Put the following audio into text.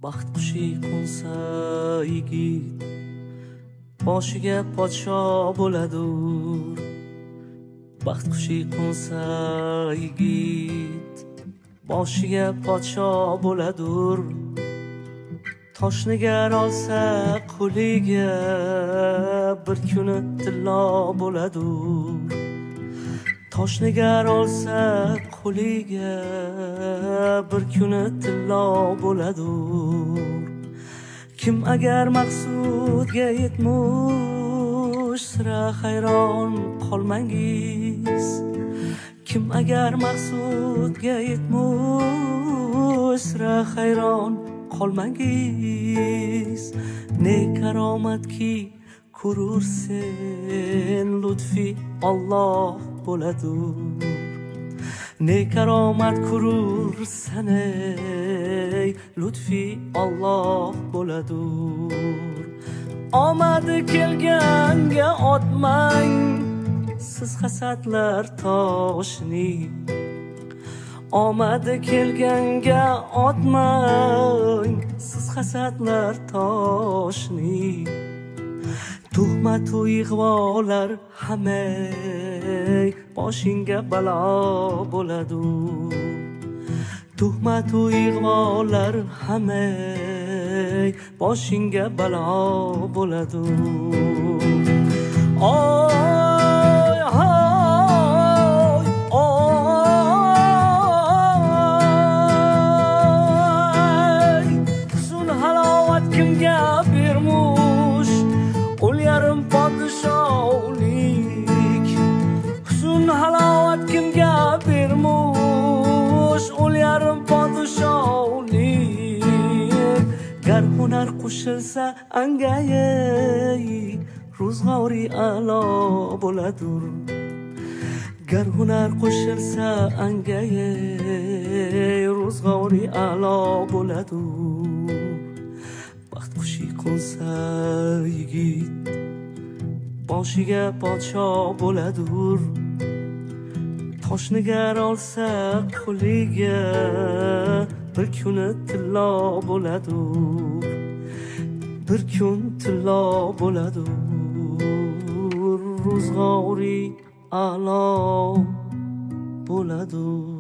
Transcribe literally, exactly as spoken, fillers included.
baxt qushi qo'nsa yigit boshiga podsho bo'ladur. Baxt qushi qo'nsa yigit boshiga podsho bo'ladur. Toshnigar olsa qo'liga bir kuni tillo bo'ladur. Toshnigar olsa qo'liga bir kuni tillo bo'ladur. Kim agar maqsudga yetmush sira hayron qolmangiz. Kim agar maqsudga yetmush sira hayron qolmangiz. Ne karomatki ko'rursen lutfi Alloh bo'ladur. Ne karomat ko'rursan ey lutfi Alloh bo'ladur. Omadi kelganga otmang siz hasadlar toshni. Omadi kelganga otmang siz hasadlar toshni. Tuhmat-u ig'volar hamma boshingga balo bo'ladur. Tuhmat-u ig'volar hamma boshingga balo bo'ladur. Oy hoy oy sun halovat kimga bermush qo'l yarim podshohlik. Husn halovat kimga bermush qo'l yarim podshohlik. Gar hunar qo'shilsa angayey ro'zg'ori a'lo bo'ladur. Gar hunar qo'shilsa angayey ro'zg'ori a'lo bo'ladur. Baxt qushi qo'nsa yigit boshiga podsho bo'ladur. Toshnigar olsa qo'liga bir kuni tillo bo'ladur. Bir kun tillo bo'ladur. Ro'zg'ori a'lo bo'ladur.